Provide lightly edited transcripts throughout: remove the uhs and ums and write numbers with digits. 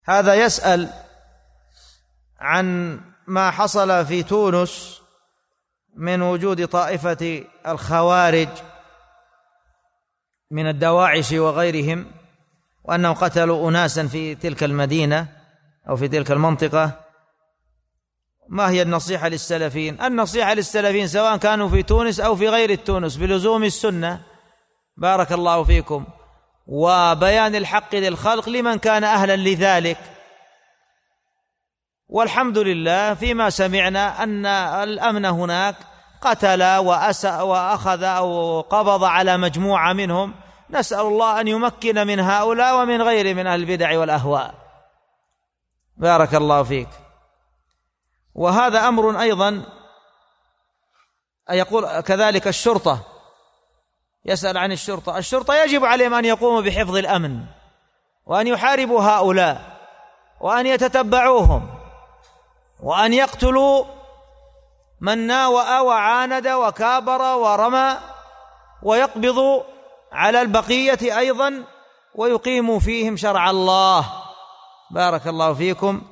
هذا يسأل عن ما حصل في تونس من وجود طائفة الخوارج من الدواعش وغيرهم، وأنهم قتلوا أناسا في تلك المدينة أو في تلك المنطقة. ما هي النصيحة للسلفيين؟ النصيحة للسلفيين سواء كانوا في تونس أو في غير تونس بلزوم السنة، بارك الله فيكم، وبيان الحق للخلق لمن كان أهلا لذلك. والحمد لله فيما سمعنا أن الأمن هناك قتل وأخذ أو قبض على مجموعة منهم، نسأل الله أن يمكن من هؤلاء ومن غير من أهل البدع والأهواء، بارك الله فيك. وهذا أمر أيضا يقول كذلك الشرطة، يسأل عن الشرطة. الشرطة يجب عليهم أن يقوموا بحفظ الأمن وأن يحاربوا هؤلاء وأن يتتبعوهم وأن يقتلوا من ناوأ وعاند وكابر ورمى، ويقبضوا على البقية أيضا ويقيموا فيهم شرع الله، بارك الله فيكم.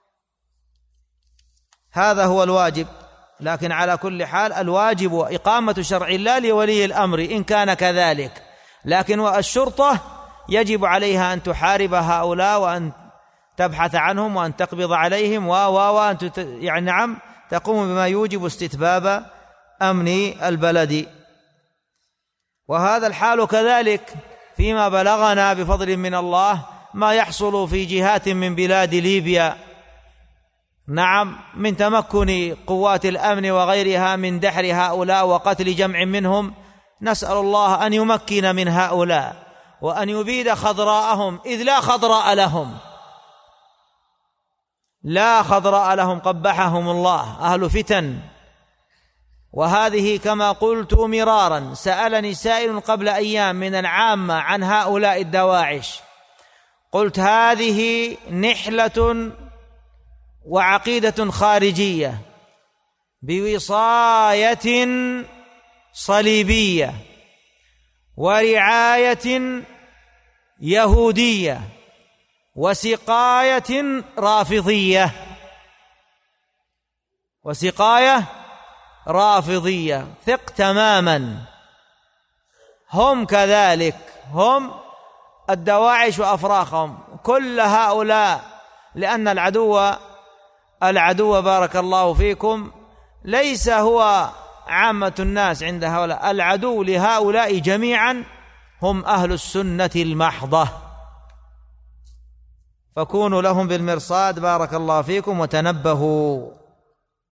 هذا هو الواجب. لكن على كل حال الواجب إقامة شرع الله لولي الأمر إن كان كذلك، لكن الشرطة يجب عليها أن تحارب هؤلاء وأن تبحث عنهم وأن تقبض عليهم وأن يعني نعم تقوم بما يوجب استتباب أمن البلد. وهذا الحال كذلك فيما بلغنا بفضل من الله ما يحصل في جهات من بلاد ليبيا، نعم، من تمكن قوات الأمن وغيرها من دحر هؤلاء وقتل جمع منهم. نسأل الله أن يمكن من هؤلاء وأن يبيد خضراءهم، إذ لا خضراء لهم، لا خضراء لهم، قبحهم الله، أهل فتن. وهذه كما قلت مرارا، سألني سائل قبل أيام من العامة عن هؤلاء الدواعش، قلت هذه نحلة وعقيدة خارجية بوصاية صليبية ورعاية يهودية وسقاية رافضية، وسقاية رافضية، ثق تماما. هم كذلك، هم الدواعش وأفراخهم كل هؤلاء، لأن العدو بارك الله فيكم ليس هو عامة الناس عند هؤلاء، العدو لهؤلاء جميعا هم أهل السنة المحضة، فكونوا لهم بالمرصاد، بارك الله فيكم، وتنبهوا.